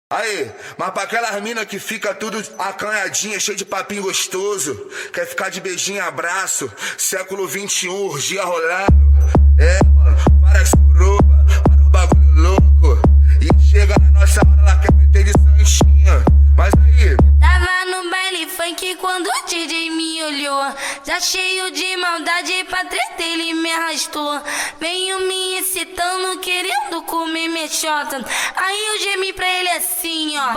Aí, mas pra aquelas mina que fica tudo acanhadinha, cheio de papinho gostoso, quer ficar de beijinho e abraço, século XXI, urgia rolando. É, mano, várias suruba, vários bagulho louco. E chega na nossa hora, ela quer meter de santinha. Mas aí, tava no baile funk quando o DJ me olhou, já cheio de maldade pra treta ele me arrastou. Veio me excitando, querendo comer minha xota. Aí eu gemi pra ele assim, ó.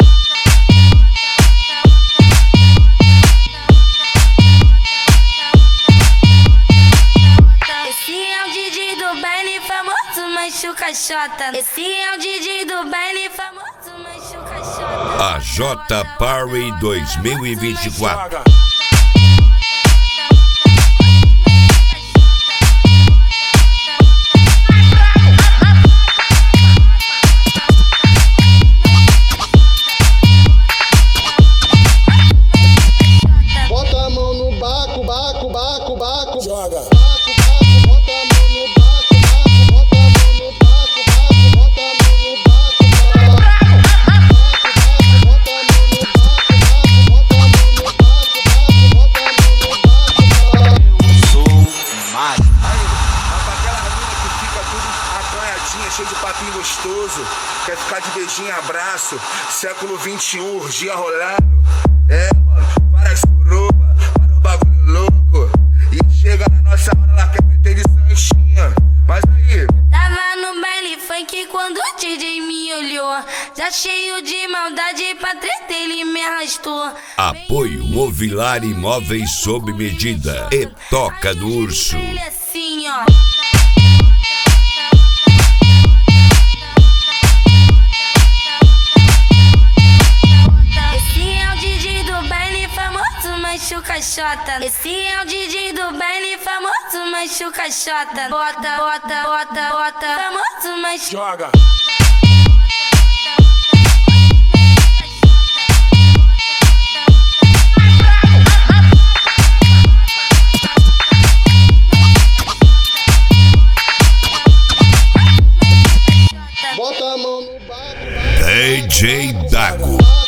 Esse é o DJ do baile famoso, machuca xota. Esse é o DJ do baile famoso, machuca xota. A J Party 2024. Bota a mão no baco, baco, baco, baco. Joga. Bota a mão no baco, baco, bota a mão no baco, baco, bota a mão no baco, bota a mão no baco, bota a mão no baco, bota a mão no baco. Eu sou mágico. aí, mas pra aquelas mina que fica tudo acanhadinha, cheio de papinho gostoso, quer ficar de beijinho e abraço, século XXI, urgia rolando. É, mano, várias suruba, vários bagulho louco. E chega na nossa hora, ela quer meter de santinha. Mas aí, Tava no baile funk quando o DJ me olhou, já cheio de maldade pra treta ele me arrastou. Apoio Movilar Imóveis sob medida e Toca do Urso. Ele assim, ó. Esse é o DJ do baile famoso, machuca xota. Esse é o DJ do baile famoso, machuca xota. Bota, bota, bota, bota, famoso, machuca. Joga. Bota a mão no baco, DJ Dago.